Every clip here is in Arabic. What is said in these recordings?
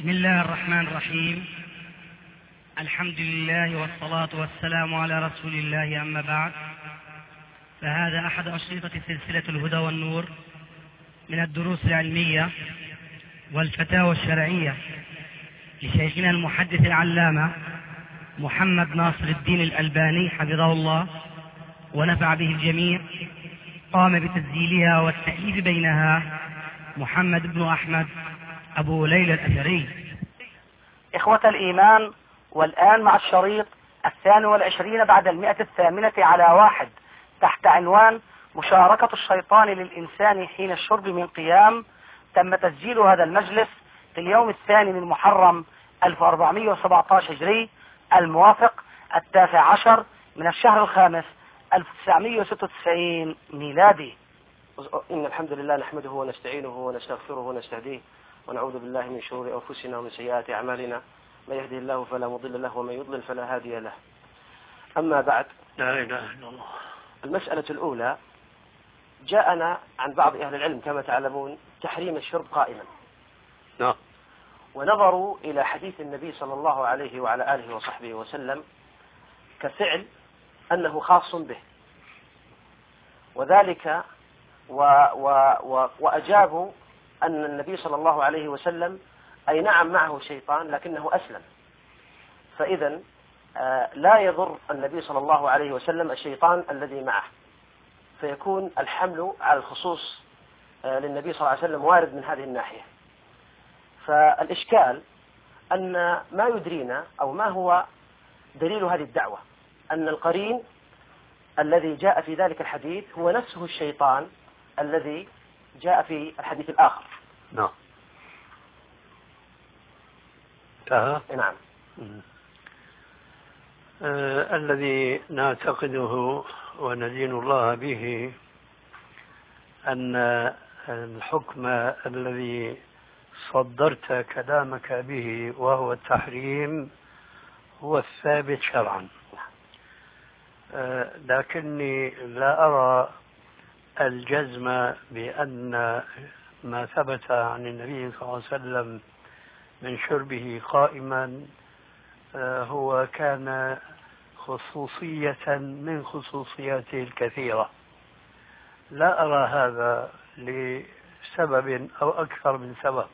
بسم الله الرحمن الرحيم. الحمد لله والصلاة والسلام على رسول الله، أما بعد، فهذا أحد أشرطة سلسلة الهدى والنور من الدروس العلمية والفتاوى الشرعية لشيخنا المحدث العلامة محمد ناصر الدين الألباني حفظه الله ونفع به الجميع. قام بتسجيلها والتأليف بينها محمد بن أحمد أبو ليلى الأثري. إخوة الإيمان، والآن مع الشريط 22 بعد 108 على 1 تحت عنوان مشاركة الشيطان للإنسان حين الشرب من قيام. تم تسجيل هذا المجلس في اليوم 2 من محرم 1417 هجري، الموافق 19 من الشهر الخامس 1996 ميلادي. إن الحمد لله نحمده ونستعينه ونستغفره ونستهديه ونعوذ بالله من شرور أنفسنا ومن سيئات أعمالنا، من يهده الله فلا مضل له ومن يضلل فلا هادي له. أما بعد، لا إله إلا الله. المسألة الأولى، جاءنا عن بعض أهل العلم كما تعلمون تحريم الشرب قائما. نعم. ونظروا إلى حديث النبي صلى الله عليه وعلى آله وصحبه وسلم كفعل أنه خاص به، وذلك وأجابوا أن النبي صلى الله عليه وسلم أي نعم معه شيطان لكنه أسلم، فإذا لا يضر النبي صلى الله عليه وسلم الشيطان الذي معه، فيكون الحمل على الخصوص للنبي صلى الله عليه وسلم وارد من هذه الناحية. فالإشكال أن ما يدرينا أو ما هو دليل هذه الدعوة أن القرين الذي جاء في ذلك الحديث هو نفسه الشيطان الذي جاء في الحديث الآخر. نعم. نعم. الذي نعتقده وندين الله به أن الحكم الذي صدرت كلامك به وهو التحريم هو الثابت شرعا، لكني لا أرى الجزم بأن ما ثبت عن النبي صلى الله عليه وسلم من شربه قائما هو كان خصوصية من خصوصياته الكثيرة. لا أرى هذا لسبب أو أكثر من سبب،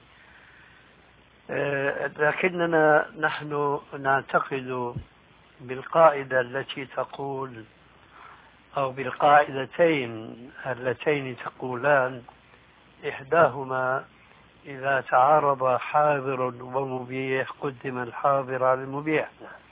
لكننا نحن نعتقد بالقاعدة التي تقول أو بالقاعدتين اللتين تقولان إحداهما إذا تعارض حاضر ومبيح قدم الحاضر على المبيح،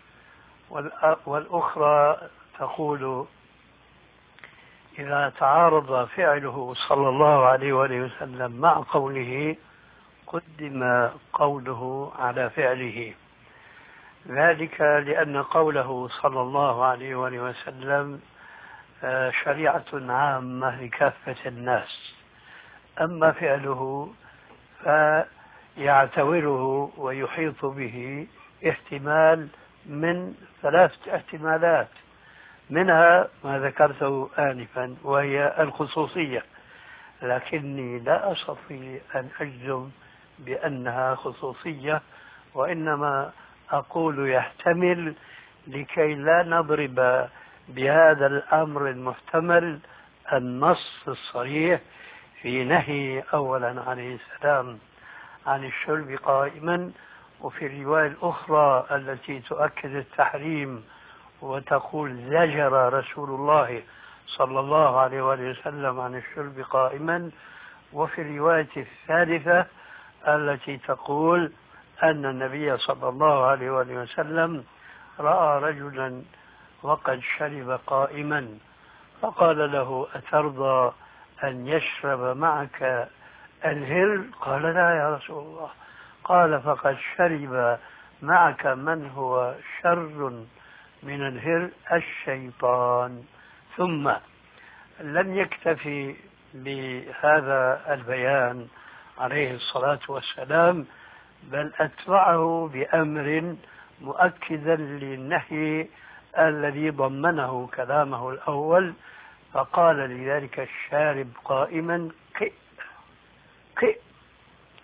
والأخرى تقول إذا تعارض فعله صلى الله عليه وآله وسلم مع قوله قدم قوله على فعله، ذلك لأن قوله صلى الله عليه وآله وسلم شريعة عامة لكافة الناس، أما فعله فيعتبره ويحيط به احتمال من 3 احتمالات، منها ما ذكرته آنفا وهي الخصوصية، لكني لا أستطيع أن أجزم بأنها خصوصية، وإنما أقول يحتمل لكي لا نضرب بهذا الأمر المحتمل النص الصريح في نهي أولا عليه السلام عن الشرب قائما، وفي الرواية الأخرى التي تؤكد التحريم وتقول زجر رسول الله صلى الله عليه وآله وسلم عن الشرب قائما، وفي الرواية الثالثة التي تقول أن النبي صلى الله عليه وآله وسلم رأى رجلا وقد شرب قائما فقال له أترضى أن يشرب معك الهر؟ قال لا يا رسول الله. قال فقد شرب معك من هو شر من الهر، الشيطان. ثم لم يكتفي بهذا البيان عليه الصلاة والسلام، بل أتبعه بأمر مؤكدا للنهي الذي ضمنه كلامه الأول، فقال لذلك الشارب قائما قئ قئ،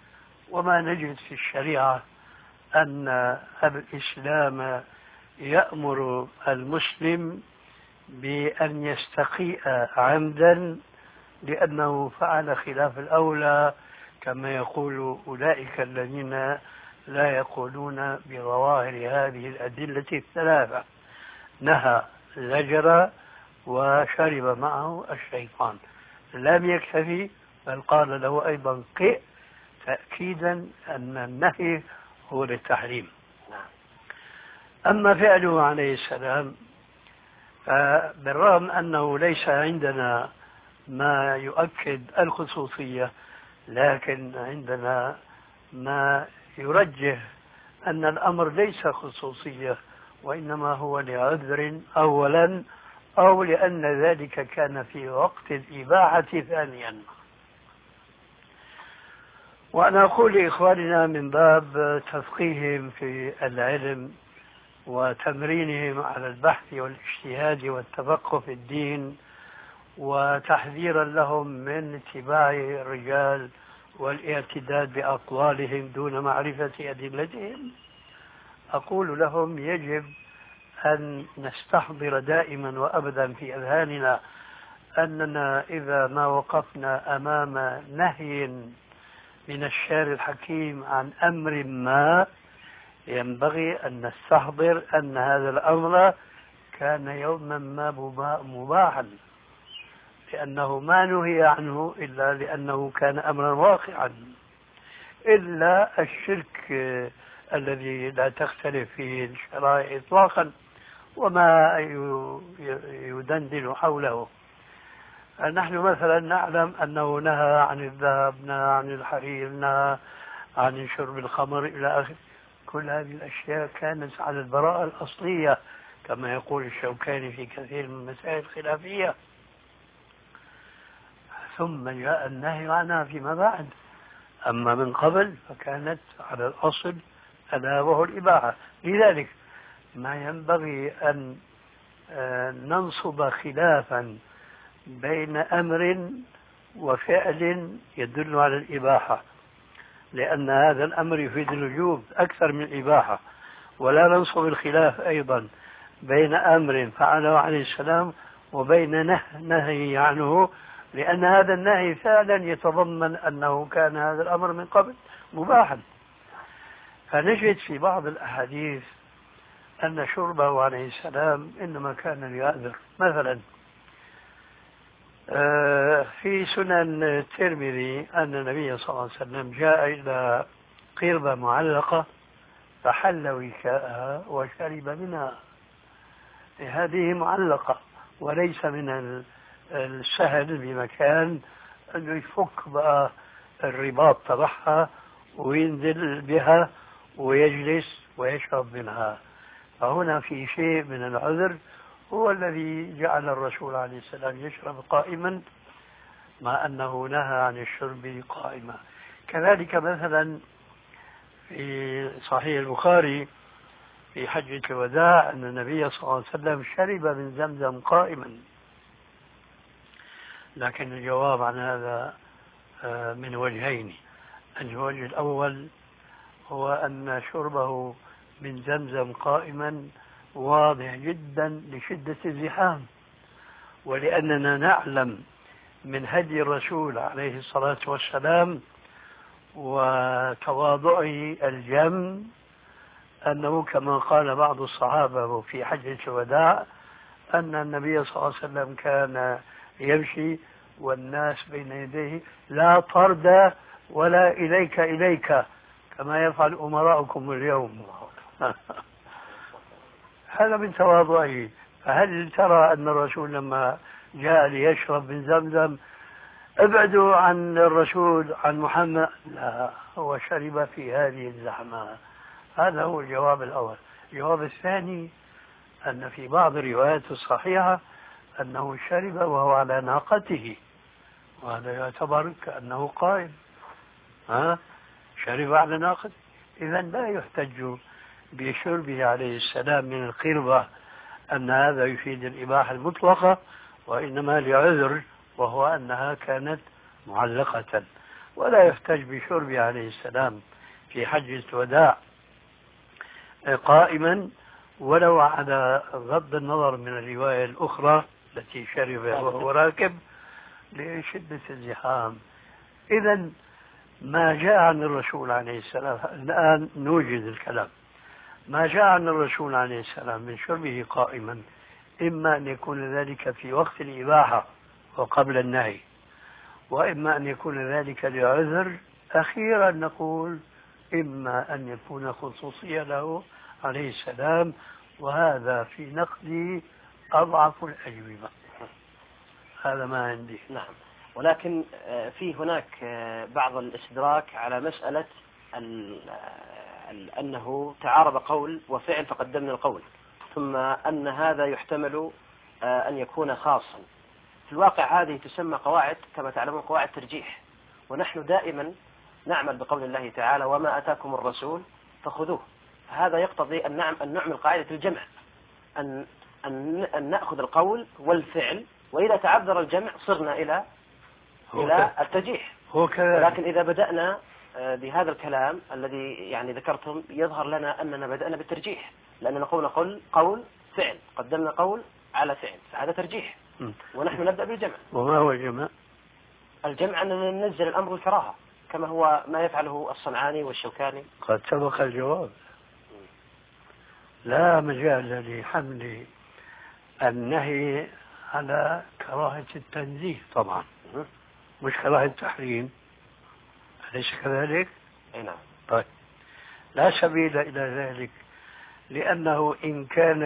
وما نجد في الشريعة أن الإسلام يأمر المسلم بأن يستقيء عمدا لأنه فعل خلاف الأولى، كما يقول أولئك الذين لا يقولون بظواهر هذه الأدلة الثلاثة: نهى، زجر، وشرب معه الشيطان. لم يكتفي بل قال له أيضا قئ، تأكيدا أن النهي هو للتحريم. أما فعله عليه السلام بالرغم أنه ليس عندنا ما يؤكد الخصوصية، لكن عندنا ما يرجح أن الأمر ليس خصوصية، وإنما هو لعذر أولا، أو لأن ذلك كان في وقت الإباحة ثانيا. وأنا أقول لإخواننا من باب تفقيههم في العلم وتمرينهم على البحث والاجتهاد والتفقه في الدين، وتحذيرا لهم من اتباع الرجال والاعتداد بأقوالهم دون معرفة أدلتهم، أقول لهم يجب أن نستحضر دائما وأبدا في أذهاننا أننا إذا ما وقفنا أمام نهي من الشارع الحكيم عن أمر ما، ينبغي أن نستحضر أن هذا الأمر كان يوما ما مباحا، لأنه ما نهي عنه إلا لأنه كان أمرا واقعا، إلا الشرك الذي لا تختلف فيه الشرائع إطلاقا وما يدندن حوله. نحن مثلا نعلم أنه نهى عن الذهب، نهى عن الحرير، نهى عن شرب الخمر إلى آخره. كل هذه الأشياء كانت على البراءة الأصلية كما يقول الشوكاني في كثير من المسائل الخلافية، ثم جاء النهي عنها فيما بعد. أما من قبل فكانت على الأصل ألا وهو الإباحة. لذلك ما ينبغي أن ننصب خلافا بين أمر وفعل يدل على الإباحة، لأن هذا الأمر يفيد الوجوب أكثر من الإباحة، ولا ننصب الخلاف أيضا بين أمر فعله عليه السلام وبين نهي عنه، لأن هذا النهي فعلا يتضمن أنه كان هذا الأمر من قبل مباحا. فنجد في بعض الأحاديث أن شربه عليه السلام إنما كان ليعذر. مثلا في سنن الترمذي أن النبي صلى الله عليه وسلم جاء إلى قربة معلقة فحل وكاءها وشرب منها. هذه معلقة وليس من السهل بمكان أنه يفك بقى الرباط تبعها وينزل بها ويجلس ويشرب منها. فهنا في شيء من العذر هو الذي جعل الرسول عليه السلام يشرب قائما مع أنه نهى عن الشرب قائما. كذلك مثلا في صحيح البخاري في حجة الوداع أن النبي صلى الله عليه وسلم شرب من زمزم قائما، لكن الجواب عن هذا من وجهين. الوجه الأول هو أن شربه من زمزم قائما واضح جدا لشدة الزحام، ولأننا نعلم من هدي الرسول عليه الصلاة والسلام وتواضعه الجم أنه كما قال بعض الصحابة في حجة الوداع أن النبي صلى الله عليه وسلم كان يمشي والناس بين يديه لا طرد ولا إليك كما يفعل أمراؤكم اليوم. هذا من تواضعه. فهل ترى أن الرسول لما جاء ليشرب من زمزم ابعدوا عن الرسول عن محمد؟ لا، هو شرب في هذه الزحمة. هذا هو الجواب الأول. الجواب الثاني أن في بعض الروايات الصحيحة أنه شرب وهو على ناقته، وهذا يعتبر كأنه قائم. شرب على ناقته. إذا لا يحتج بشربه عليه السلام من القربة أن هذا يفيد الإباحة المطلقة، وإنما لعذر وهو أنها كانت معلقة. ولا يحتج بشربه عليه السلام في حجة الوداع قائما، ولو على غض النظر من الرواية الأخرى التي شرب وهو راكب لشدة الزحام. إذا ما جاء عن الرسول عليه السلام، الآن نوجد الكلام، ما جاء عن الرسول عليه السلام من شربه قائما إما أن يكون ذلك في وقت الإباحة وقبل النهي، وإما أن يكون ذلك لعذر. أخيرا نقول إما أن يكون خصوصية له عليه السلام، وهذا في نقدي أضعف الأجوبة. هذا ما عندي. نعم، ولكن في هناك بعض الاستدراك على مسألة أنه تعارض قول وفعل فقدمنا القول، ثم أن هذا يحتمل أن يكون خاصا. في الواقع هذه تسمى قواعد كما تعلمون قواعد ترجيح، ونحن دائما نعمل بقول الله تعالى وما أتاكم الرسول فخذوه. هذا يقتضي أن نعمل قاعدة الجمع، أن نأخذ القول والفعل، وإذا تعذر الجمع صرنا إلى الترجيح. لكن إذا بدأنا بهذا الكلام الذي يعني ذكرتم يظهر لنا أننا بدأنا بالترجيح، لأننا نقول قول فعل، قدمنا قول على فعل، فهذا ترجيح، ونحن نبدأ بالجمع. وما هو الجمع؟ الجمع أننا ننزل الأمر الكراهة كما هو ما يفعله الصنعاني والشوكاني. قد سبق الجواب. لا مجال لحمل النهي على كراهة التنزيه طبعا، مش كراهة التحريم، أليس كذلك؟ أي نعم. طيب، لا سبيل إلى ذلك، لأنه إن كان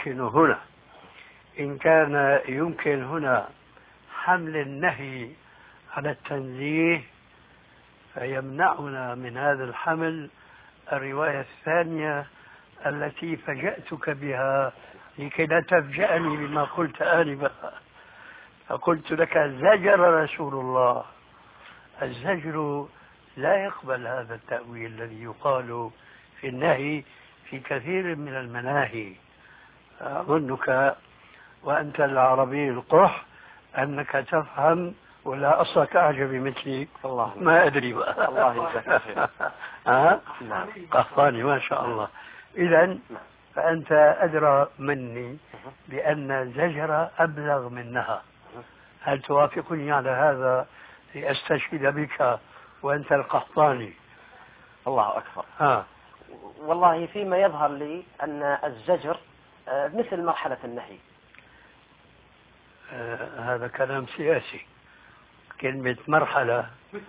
يمكن هنا حمل النهي على التنزيه، فيمنعنا من هذا الحمل الرواية الثانية التي فجأتك بها لكي لا تفجأني بما قلت آنفا. فقلت لك زجر رسول الله. الزجر لا يقبل هذا التأويل الذي يقال في النهي في كثير من المناهي. أظنك وأنت العربي القح أنك تفهم، ولا أصلك أعجبي مثلي. الله ما أدري بقى. الله يجزاك خير. نعم، قحطاني ما شاء الله. إذن فأنت أدرى مني بأن الزجر أبلغ منها. هل توافقني على هذا لأستشهد بك وأنت القحطاني؟ الله أكبر. والله فيما يظهر لي أن الزجر مثل مرحلة النهي. هذا كلام سياسي. كلمة مرحلة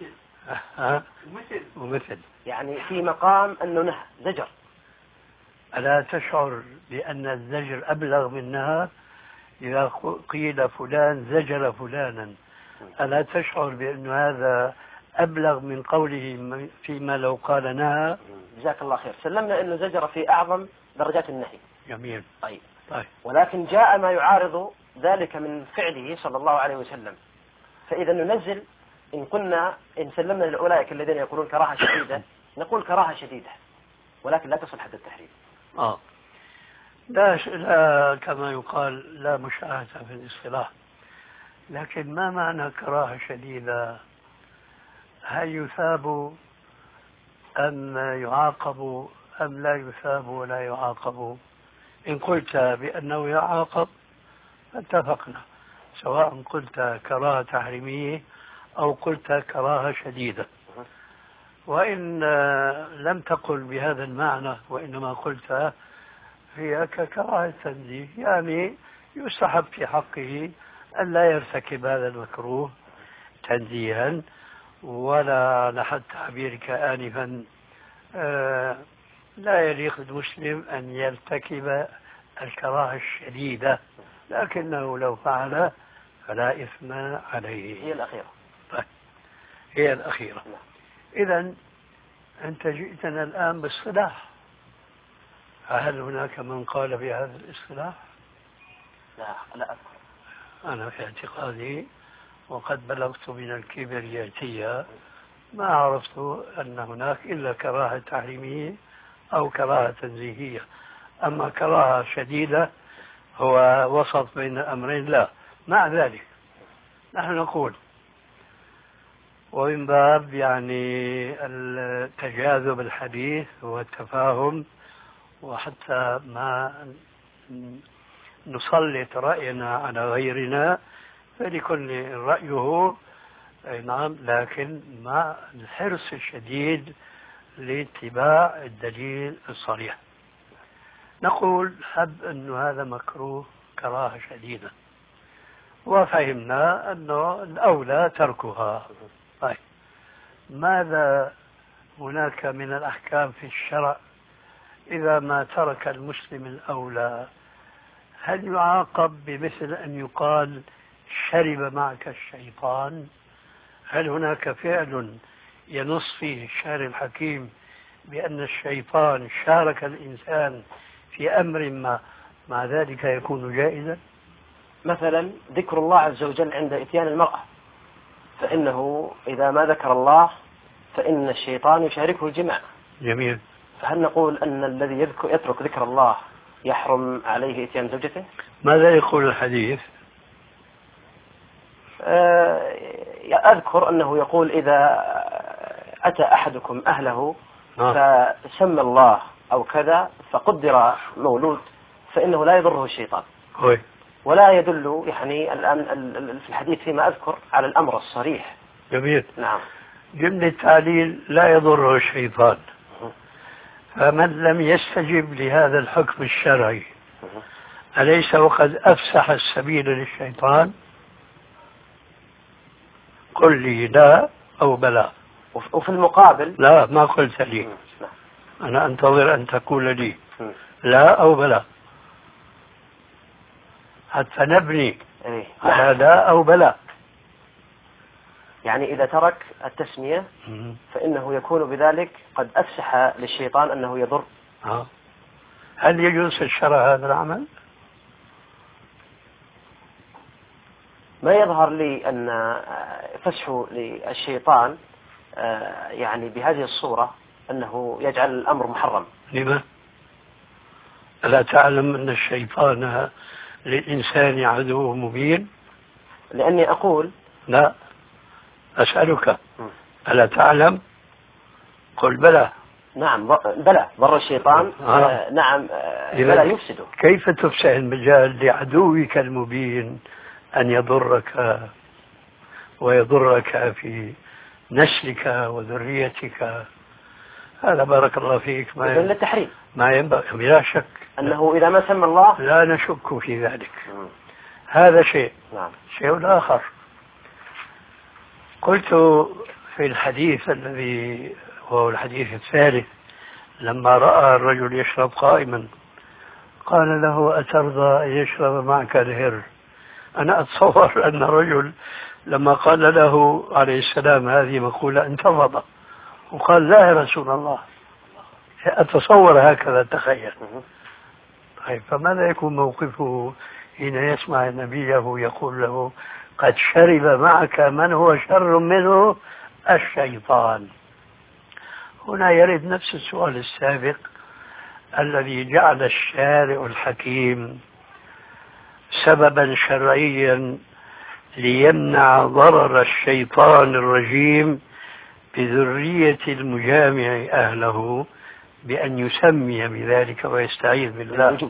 ومثل يعني في مقام أنه نهى زجر. ألا تشعر بأن الزجر أبلغ منها؟ إذا قيل فلان زجر فلانا، ألا تشعر بأن هذا أبلغ من قوله فيما لو قال نهى؟ جزاك الله خير. سلمنا أنه زجر في أعظم درجات النهي. جميل. طيب. ولكن جاء ما يعارض ذلك من فعله صلى الله عليه وسلم، فإذا ننزل إن سلمنا لأولئك الذين يقولون كراهة شديدة نقول كراهة شديدة، ولكن لا تصل حد التحريم. لا كما يقال لا مشاهدة في الاصطلاح. لكن ما معنى كراهة شديدة؟ هل يثاب أم يعاقب أم لا يثاب ولا يعاقب؟ إن قلت بأنه يعاقب اتفقنا، سواء قلت كراهة تحريمية أو قلت كراهة شديدة. وإن لم تقل بهذا المعنى وإنما قلت هي ككراهة تنزيه، يعني يستحب في حقه أن لا يرتكب هذا المكروه تنزيها، ولا لحد تعبيرك آنفا لا يليق بالمسلم أن يرتكب الكراهة الشديدة، لكنه لو فعل فلا إثم عليه. هي الأخيرة. هي الأخيرة. إذن أنت جئتنا الآن باصطلاح، هل هناك من قال بهذا الاصطلاح؟ لا أنا في اعتقادي وقد بلغت من الكبرياتية ما عرفت أن هناك إلا كراهة تحريمية أو كراهة تنزيهية. أما كراهة شديدة هو وسط بين الأمرين لا. مع ذلك نحن نقول ومن باب يعني التجاذب الحديث والتفاهم، وحتى ما نسلط رأينا على غيرنا، فلكل رأيه. نعم، لكن مع الحرص الشديد لاتباع الدليل الصريح. نقول حب أن هذا مكروه كراهة شديدة، وفهمنا أنه الأولى تركها. طيب، ماذا هناك من الأحكام في الشرع إذا ما ترك المسلم الأولى؟ هل يعاقب بمثل أن يقال شرب معك الشيطان؟ هل هناك فعل ينص فيه الشارع الحكيم بأن الشيطان شارك الإنسان في أمر ما مع ذلك يكون جائزا؟ مثلا ذكر الله عز وجل عند إتيان المرأة، فإنه إذا ما ذكر الله فإن الشيطان يشاركه الجماع. جميل. فهل نقول أن الذي يترك ذكر الله يحرم عليه إتيان زوجته؟ ماذا يقول الحديث؟ أذكر أنه يقول إذا أتى أحدكم أهله فسمى الله أو كذا فقدر مولود فإنه لا يضره الشيطان. ولا يدل يعني الآن في الحديث فيما أذكر على الأمر الصريح. جميل. نعم. جملة تعليل لا يضره الشيطان، فمن لم يستجب لهذا الحكم الشرعي أليس وقد أفسح السبيل للشيطان؟ قل لي لا أو بلى. وفي المقابل لا، ما قلت لي، أنا أنتظر أن تقول لي لا أو بلى حتى نبني على لا أو بلى. يعني إذا ترك التسمية فإنه يكون بذلك قد أفسح للشيطان أنه يضر. هل يجوز في الشرع هذا العمل؟ ما يظهر لي أن فسح للشيطان يعني بهذه الصورة أنه يجعل الأمر محرم. لما؟ ألا تعلم أن الشيطان للإنسان عدو مبين؟ لأني أقول لا، أسألك ألا تعلم؟ قل بلى. نعم بلى، ضر الشيطان. نعم بلى يفسده. كيف تفسح المجال لعدوك المبين أن يضرك ويضرك في نسلك وذريتك؟ هذا بارك الله فيك ما للتحريم. ما ينبغي بلا شك أنه إذا ما سمى الله لا نشك في ذلك. هذا شيء. نعم. شيء آخر، قلت في الحديث الذي هو الحديث الثالث لما رأى الرجل يشرب قائما قال له أترضى أن يشرب معك الهر؟ أنا أتصور أن الرجل لما قال له عليه السلام هذه مقولة انتفض وقال لا يا رسول الله، أتصور هكذا، تخيل. طيب، فماذا يكون موقفه حين يسمع نبيه يقول له قد شرب معك من هو شر منه الشيطان؟ هنا يرد نفس السؤال السابق الذي جعل الشارع الحكيم سببا شرعيا ليمنع ضرر الشيطان الرجيم بذرية المجامع أهله بأن يسمي بذلك ويستعيذ بالله.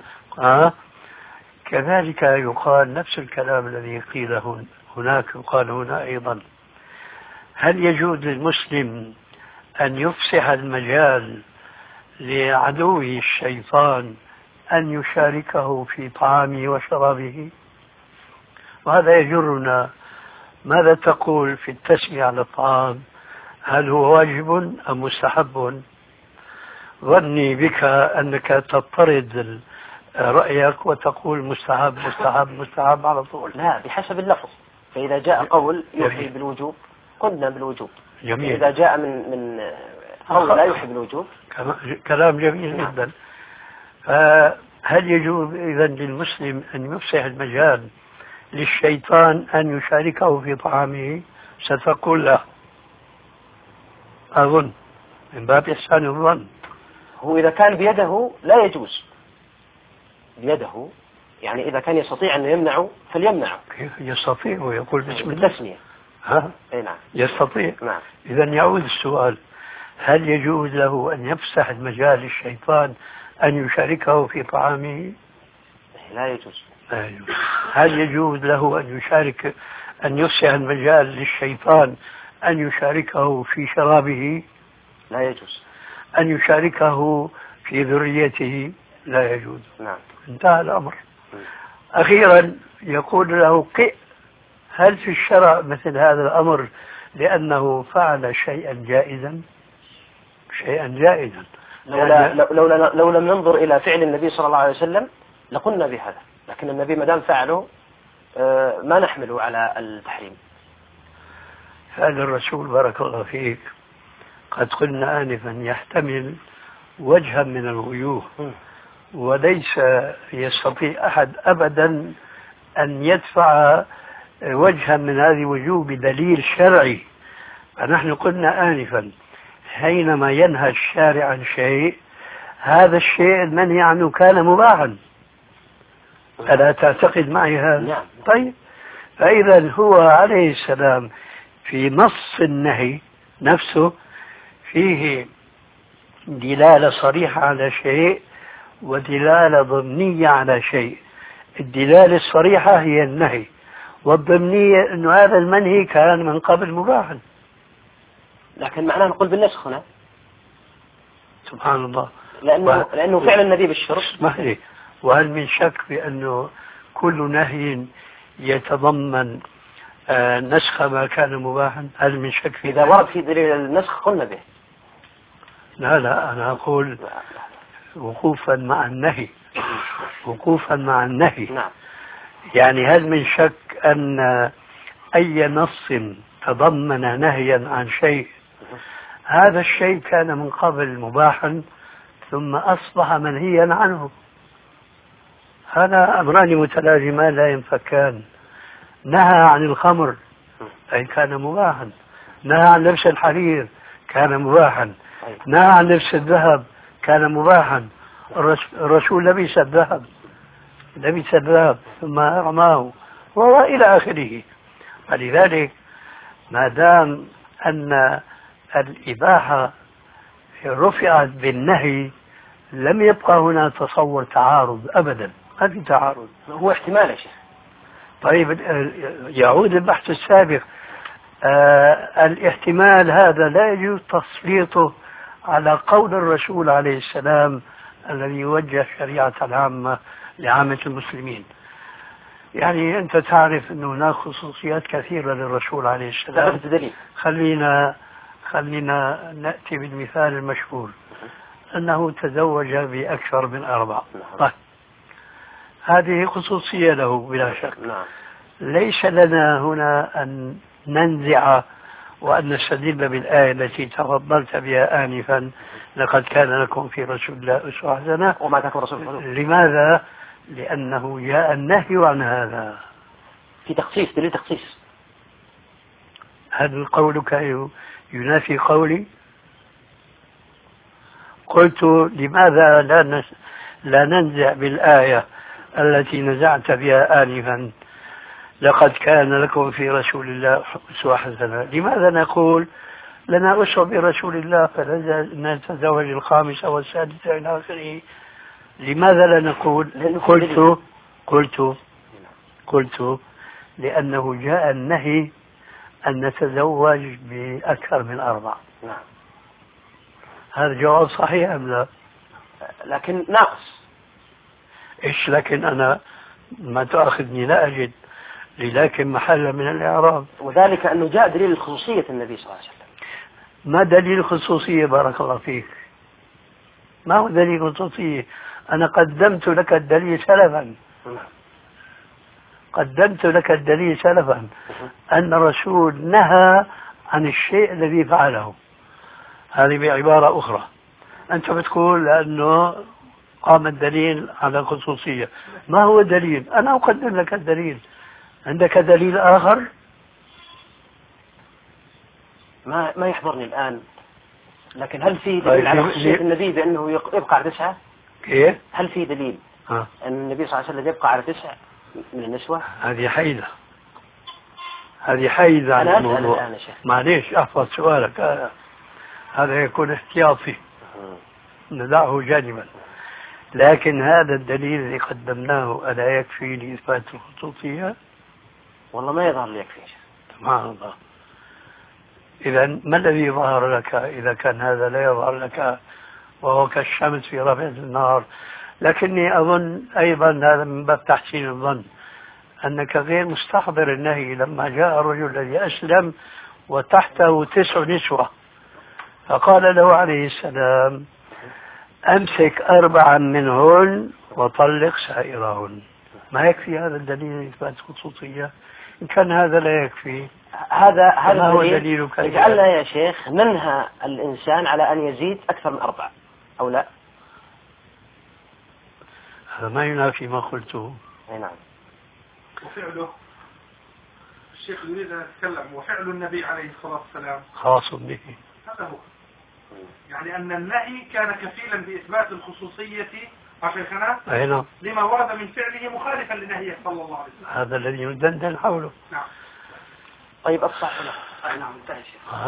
كذلك يقال نفس الكلام الذي قيل هناك يقال هنا أيضا. هل يجوز للمسلم أن يفسح المجال لعدوه الشيطان أن يشاركه في طعامه وشرابه؟ وهذا يجرنا، ماذا تقول في التسمية على الطعام؟ هل هو واجب أم مستحب؟ ظني بك أنك تضطرد رأيك وتقول مستحب مستحب مستحب على طول. لا، بحسب اللفظ، فإذا جاء قول يوحي بالوجوب قلنا بالوجوب. جميل. إذا جاء من قول لا يوحي بالوجوب كلام جميل جدا. فهل يجوز إذن للمسلم أن يفسح المجال للشيطان أن يشاركه في طعامه؟ ستقول لا، أظن من باب إحسان الظن. هو إذا كان بيده لا يجوز، بيده يعني إذا كان يستطيع أن يمنعه فليمنعه. كيف يستطيع ويقول بسم الله؟ التسمية. ها؟ أي نعم. يستطيع. نعم. إذا يعود السؤال: هل يجوز له أن يفسح المجال للشيطان أن يشاركه في طعامه؟ لا يجوز. لا يجوز. هل يجوز له أن يفسح المجال للشيطان أن يشاركه في شرابه؟ لا يجوز. أن يشاركه في ذريته؟ لا يجوز. نعم. انتهى الأمر. أخيرا يقول له: هل في الشرع مثل هذا الأمر لأنه فعل شيئا جائزا؟ شيئا جائزا. لو لم ننظر إلى فعل النبي صلى الله عليه وسلم لقلنا بهذا، لكن النبي ما دام فعله ما نحمله على التحريم. هذا الرسول بارك الله فيك قد قلنا آنفا يحتمل وجها من الوجوه، وليس يستطيع أحد أبدا أن يدفع وجها من هذه الوجوه بدليل شرعي. فنحن قلنا آنفا حينما ينهى الشارع عن شيء، هذا الشيء المنهي عنه كان مباحا. ألا تعتقد معي هذا؟ نعم. طيب، فإذا هو عليه السلام في نص النهي نفسه فيه دلالة صريحة على شيء ودلالة ضمنية على شيء. الدلالة الصريحة هي النهي، والضمنية أنه هذا المنهي كان من قبل مباحا. لكن معناه نقول بالنسخ هنا. سبحان الله. لأنه فعل النبي بالشرب. اسمح لي، وهل من شك بأنه كل نهي يتضمن نسخ ما كان مباحا؟ هل من شك في إذا ورد في دليل النسخ قلنا به. لا، أنا أقول وقوفا مع النهي. وقوفا مع النهي. نعم. يعني هل من شك أن أي نص تضمن نهيا عن شيء هذا الشيء كان من قبل مباحا ثم أصبح منهيا عنه؟ هذا أمران متلازمان لا ينفكان. نهى عن الخمر أي كان مباحا، نهى عن لبس الحرير كان مباحا، نهى عن لبس الذهب كان مباحا. الرسول لبس الذهب ثم رماه وإلى آخره. فلذلك ما دام أن الإباحة رفعت بالنهي لم يبقى هنا تصور تعارض أبدا، ما في تعارض، هو احتمال يا شيخ. طيب، يعود البحث السابق. الاحتمال هذا لا يجوز تسليطه على قول الرسول عليه السلام الذي يوجه شريعة العامة لعامة المسلمين. يعني أنت تعرف أن هناك خصوصيات كثيرة للرسول عليه السلام. خلينا نأتي بالمثال المشهور أنه تزوج بأكثر من 4. طيب، هذه خصوصية له بلا شك. ليس لنا هنا أن ننزع وأن نستدل بالآية التي تفضلت بها آنفا: لقد كان لكم في رسول الله أسوة حسنة. وما كان رسول. لماذا؟ لأنه جاء النهي عن هذا في تخصيص، دليل تخصيص. هل قولك ينافي قولي؟ قلت: لماذا لا ننزع بالآية التي نزعت بها آنفا: لقد كان لكم في رسول الله أسوة حسنة؟ لماذا نقول لنا أسوة برسول الله فنتزوج الخامسة والسادسة إلى آخره؟ لماذا لا نقول؟ قلت لأنه جاء النهي أن نتزوج بأكثر من 4. نعم. هذا جواب صحيح أم لا؟ لكن ناقص. إيش لكن؟ أنا ما تأخذني لا أجد لكن محل من الإعراب. وذلك أنه جاء دليل خصوصية النبي صلى الله عليه وسلم. ما دليل خصوصية بارك الله فيك؟ ما هو دليل خصوصية؟ أنا قدمت لك الدليل سلفا. أن الرسول نهى عن الشيء الذي فعله. هذه بعبارة أخرى. أنت بتقول أنه قام الدليل على خصوصية. ما هو الدليل؟ أنا أقدم لك الدليل. عندك دليل آخر؟ ما يحضرني الآن. لكن هل في دليل على خصوصية النبي بأنه يبقى على 9؟ كيف؟ هل في دليل أن النبي صلى الله عليه وسلم يبقى على 9 من النسوة؟ هذه حيلة. هذه حيز عن أنا أسأل الموضوع. الآن يا شيخ. معليش احفظ سؤالك، هذا يكون احتياطي ندعه جانبا. لكن هذا الدليل اللي قدمناه ألا يكفي لإثبات الخصوصية؟ والله ما يظهر لي يكفي. سبحان الله. إذا ما الذي ظهر لك إذا كان هذا لا يظهر لك وهو كالشمس في ربيع النهار؟ لكني أظن أيضا هذا من باب تحسين الظن أنك غير مستحضر النهي لما جاء الرجل الذي أسلم وتحته 9 نسوة فقال له عليه السلام أمسك 4 منهن وطلق سائرهن. ما يكفي هذا الدليل لإثبات الخصوصية؟ إن كان هذا لا يكفي هذا هو الدليل يجعلنا يا شيخ ننهى الإنسان على أن يزيد أكثر من 4 أو لا؟ هذا ما ينافي ما قلته. أي نعم. وفعله الشيخ يريد أن يتكلم وفعل النبي عليه الصلاة والسلام خاص به. هذا هو، يعني أن النهي كان كفيلا بإثبات الخصوصية شيخنا لما ورد من فعله مخالفا لنهيه صلى الله عليه وسلم. هذا الذي ندندن حوله. نعم. طيب الصح له. نعم انتهى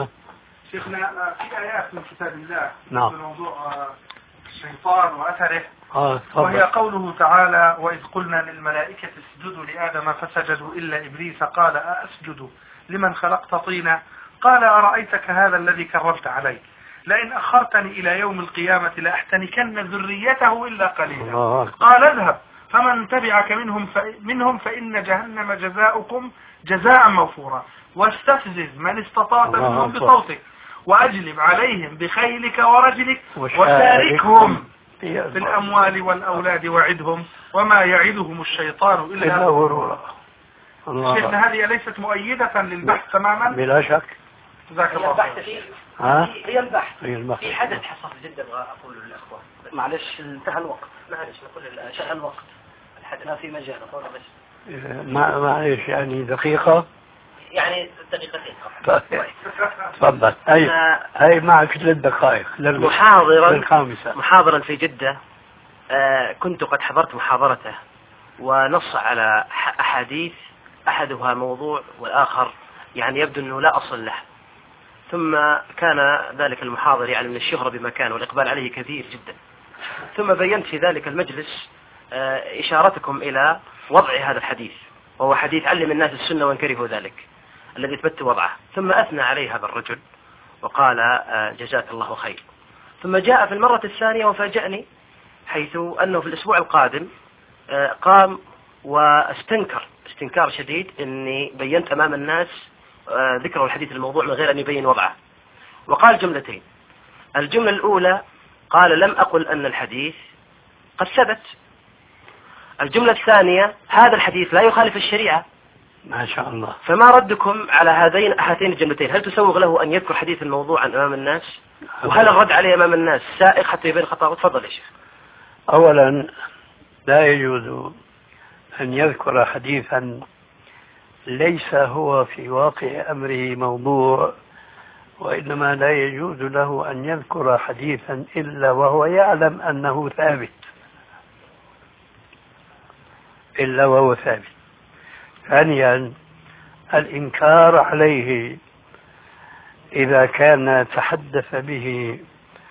شيخنا في آيات من كتاب الله نعم. في موضوع الشيطان وأثره وهي قوله تعالى وإذ قلنا للملائكة اسجدوا لآدم فسجدوا إلا إبليس قال أسجد لمن خلقت طينا قال أرأيتك هذا الذي كرمت علي لئن أخرتني إلى يوم القيامة لأحتنكن ذريته إلا قليلا قال اذهب فمن تبعك منهم فإن جهنم جزاؤكم جزاء موفورا واستفزز من استطعت منهم بصوتك وأجلب عليهم بخيلك ورجلك وشاركهم في الأموال والأولاد وعدهم وما يعدهم الشيطان إلا غرورا. شيخنا هذه ليست مؤيدة للبحث تماما؟ بلا شك. جزاك الله خير. هي البحث في حدث حصل جدا أقول للأخوة معلش انتهى الوقت معلش نقول انتهى الوقت الحدث ما في مجال أقول بس معلش يعني دقيقة يعني دقيقتين. تفضل. هاي معك 3 دقائق محاضرا في جدة. كنت قد حضرت محاضرته ونص على أحاديث أحدها موضوع والآخر يعني يبدو أنه لا أصل له. ثم كان ذلك المحاضر يعني من الشهرة بمكان والإقبال عليه كثير جدا. ثم بينت في ذلك المجلس إشارتكم إلى وضع هذا الحديث وهو حديث علم الناس السنة وانكرهوا ذلك الذي اثبت وضعه. ثم أثنى عليه هذا الرجل وقال جزاك الله خير. ثم جاء في المرة الثانية وفاجأني حيث أنه في الأسبوع القادم قام واستنكر استنكار شديد أني بينت أمام الناس ذكر الحديث الموضوع من غير أن يبين وضعه. وقال جملتين. الجملة الأولى قال لم أقل أن الحديث قد ثبت. الجملة الثانية هذا الحديث لا يخالف الشريعة. ما شاء الله. فما ردكم على هاتين الجملتين؟ هل تسوغ له أن يذكر حديث الموضوع أمام الناس؟ وهل الرد عليه أمام الناس سائغ حتى يبين خطأه؟ تفضل يا شيخ. أولا لا يجوز أن يذكر حديثا ليس هو في واقع أمره موضوع، وإنما لا يجوز له أن يذكر حديثا إلا وهو يعلم أنه ثابت إلا وهو ثابت. ثانيا الإنكار عليه إذا كان تحدث به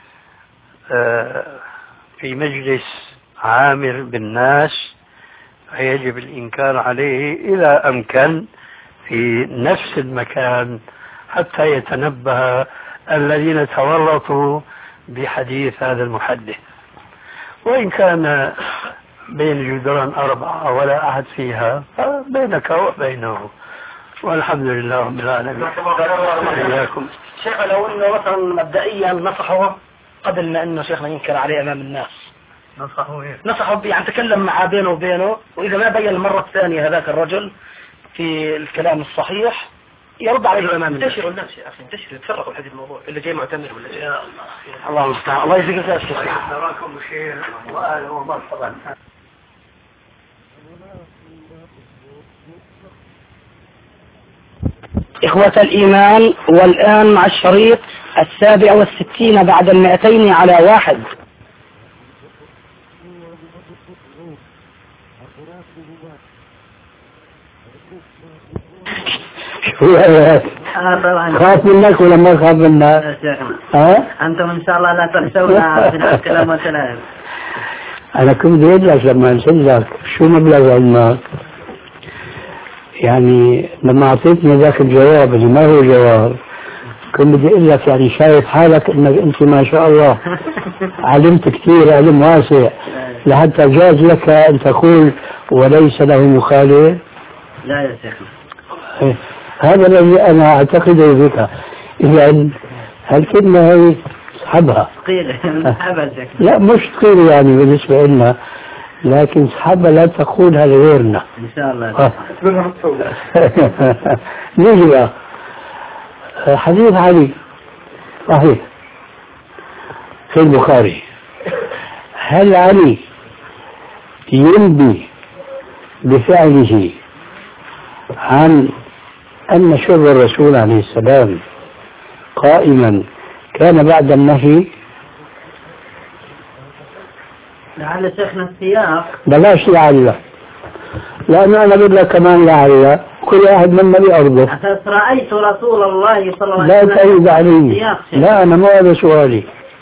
في مجلس عامر بالناس فيجب الإنكار عليه إذا أمكن في نفس المكان حتى يتنبه الذين تورطوا بحديث هذا المحدث. وإن كان بين جدران 4 ولا أحد فيها فبينك وبينه والحمد لله رب العالمين. شيخ لو أنه مثلا مبدئيا نصحه قبل ما أنه شيخنا ينكر عليه أمام الناس نصحه يعني تكلم معه بينه وبينه، وإذا ما بين المرة الثانية هذاك الرجل في الكلام الصحيح يرد عليه أمام الناس. انتشروا الناس يا أخي انتشروا يتفرقوا في هذا الموضوع اللي جاي معتمر ولا جاي. الله المستعان. الله يجزيك خير شيخ. نراكم بخير وأهلا ومرحبا. إخوة الإيمان، والآن مع الشريط 67 بعد 200 على 1. خاف منك ولا ما خاف منك؟ أنتم إن شاء الله لا تخشونا في الكلام والكلام. أنا كنت بدي أقول لك لما قلت لك شو مبلغ علمك؟ يعني لما أعطيتني ذاك الجواب اللي ما هو جواب كنت بدي أقول لك يعني شايف حالك إنك أنت ما شاء الله علمت كثير علم واسع لحتى جاز لك أن تقول وليس له مخالف. لا يا شيخنا. هذا الذي أنا أعتقده بك. إذا هالكلمة هي اسحبها. ثقيلة. لا مش ثقيلة يعني بالنسبة لنا لكن اسحبها لا تقولها لغيرنا. إن شاء الله. نيجي بقى حديث علي صحيح في البخاري. هل علي ينبي بفعله عن أن شرب الرسول عليه السلام قائما كان بعد النهي؟ لعل شيخنا السياق. بلاش لعل، لأنه أنا بقول لك كمان لعل كل واحد منا بأرضه. أساس رأيت رسول الله صلى الله عليه لا وسلم. تعيد علي. لا أنا مو هذا سؤالي.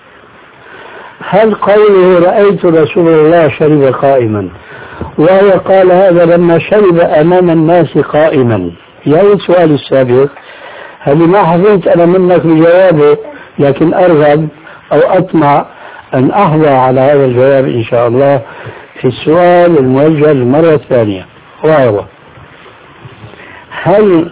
هل قوله رأيت رسول الله شرب قائما وهو قال هذا لما شرب أمام الناس قائما؟ يعود سؤال السابق. هل ما حفظت أنا منك بجوابه لكن أرغب أو أطمع أن أحظى على هذا الجواب إن شاء الله في السؤال الموجه للمرة الثانية، وهو هل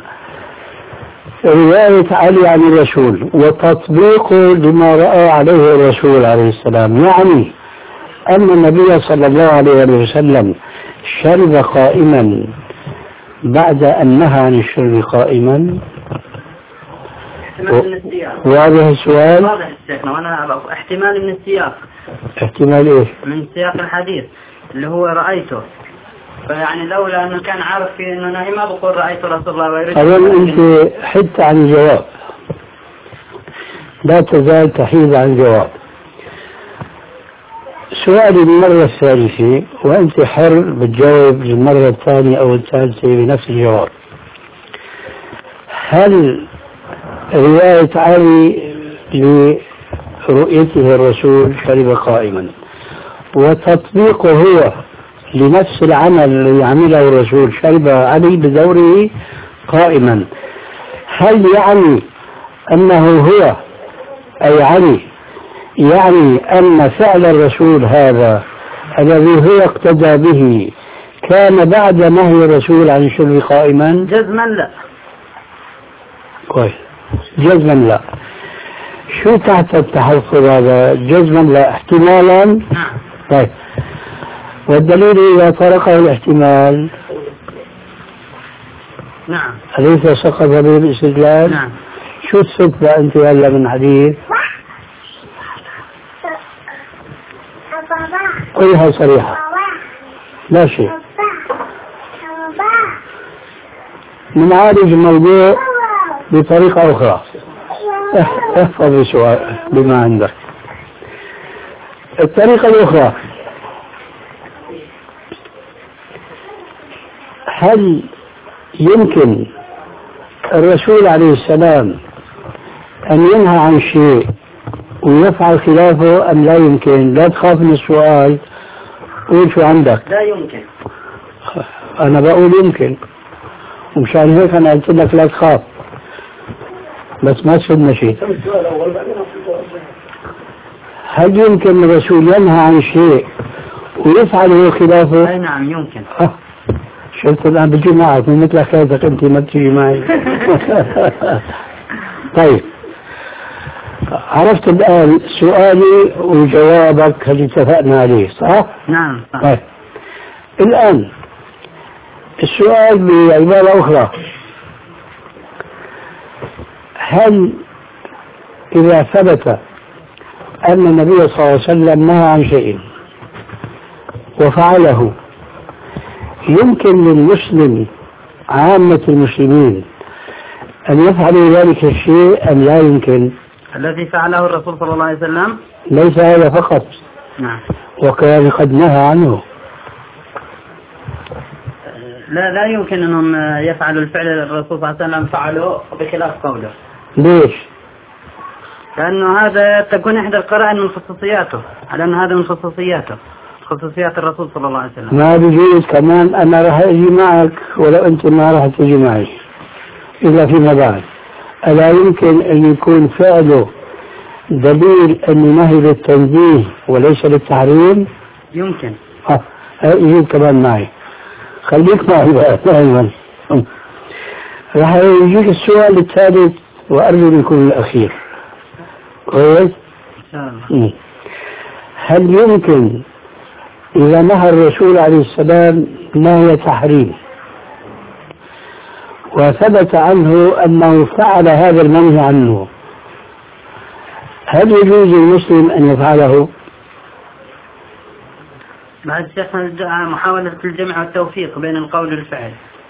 رواية علي عن الرسول وتطبيقه لما رأى عليه الرسول عليه السلام يعني أن النبي صلى الله عليه وسلم شرب قائما بعد أن نهى عن الشرب قائما؟ احتمال من السياق. واضح السؤال؟ واضح الشيخنا وأنا احتمال من السياق. احتمال إيش؟ من سياق الحديث اللي هو رأيته. فيعني لولا أنه كان عارف فيه أنه نهي ما بقول رأيت رسول الله ويريد. أولا أنت حدت عن الجواب، لا تزال تحيد عن الجواب. سؤالي المرة الثالثة وأنت حر بتجاوب للمرة الثانية أو الثالثة بنفس الجواب. هل رواية علي لرؤيته الرسول شرب قائما وتطبيقه هو لنفس العمل الذي يعمله الرسول شرب علي بدوره قائما، هل يعني أنه هو أي علي يعني أن فعل الرسول هذا الذي هو اقتدى به كان بعد نهي الرسول عن الشرب قائما؟ جزما لا. كويس، جزما لا. شو تحت التحفظ هذا؟ جزما لا احتمالا؟ نعم. طيب والدليل إذا طرقه الاحتمال نعم أليس سقط به الاستدلال؟ نعم. شو الصدفة أنت هلا من حديث؟ قلها صريحة لا شيء. نعالج الموضوع بطريقة أخرى. احفظ السؤال بما عندك. الطريقة الأخرى، هل يمكن الرسول عليه السلام أن ينهى عن شيء ويفعل خلافه أم لا يمكن؟ لا تخاف من السؤال، قول شو عندك. لا يمكن. أنا بقول يمكن، ومشان هيك أنا قلت لك لا تخاف، بس ما تفيدنا شيء. هل يمكن الرسول ينهى عن شيء ويفعله خلافه؟ أي نعم يمكن. شفت الآن بجي معك من مثل حكايتك أنت ما بتجي معي. طيب عرفت الآن سؤالي وجوابك اللي اتفقنا عليه صح؟ نعم صح. طيب الآن السؤال بعبارة أخرى، هل إذا ثبت أن النبي صلى الله عليه وسلم نهى عن شيء وفعله يمكن للمسلم عامة المسلمين أن يفعلوا ذلك الشيء أم لا يمكن؟ الذي فعله الرسول صلى الله عليه وسلم ليس هذا فقط، نعم، وكان قد نهى عنه. لا يمكن أنهم يفعلوا الفعل الرسول صلى الله عليه وسلم فعلوا بخلاف قوله. ليش؟ لأنه هذا تكون إحدى القرائن من خصوصياته، على أن هذا من خصوصياته، خصوصيات الرسول صلى الله عليه وسلم. ما بيجوز كمان أنا راح أجي معك ولو أنت ما راح تجي معي إلا فيما بعد. ألا يمكن أن يكون فعله دليل أن نهي للتنزيه وليس للتحريم؟ يمكن. يجيب كمان معي، خليك معي بقى. راح يجيك السؤال الثالث وأرجو أن يكون الأخير. كويس؟ إن شاء الله. هل يمكن إذا نهى الرسول عليه السلام نهي تحريم وثبت عنه أنه فعل هذا المنهي عنه، هل يجوز للمسلم أن يفعله؟ بعد شيخنا محاولة الجمع والتوفيق بين القول والفعل.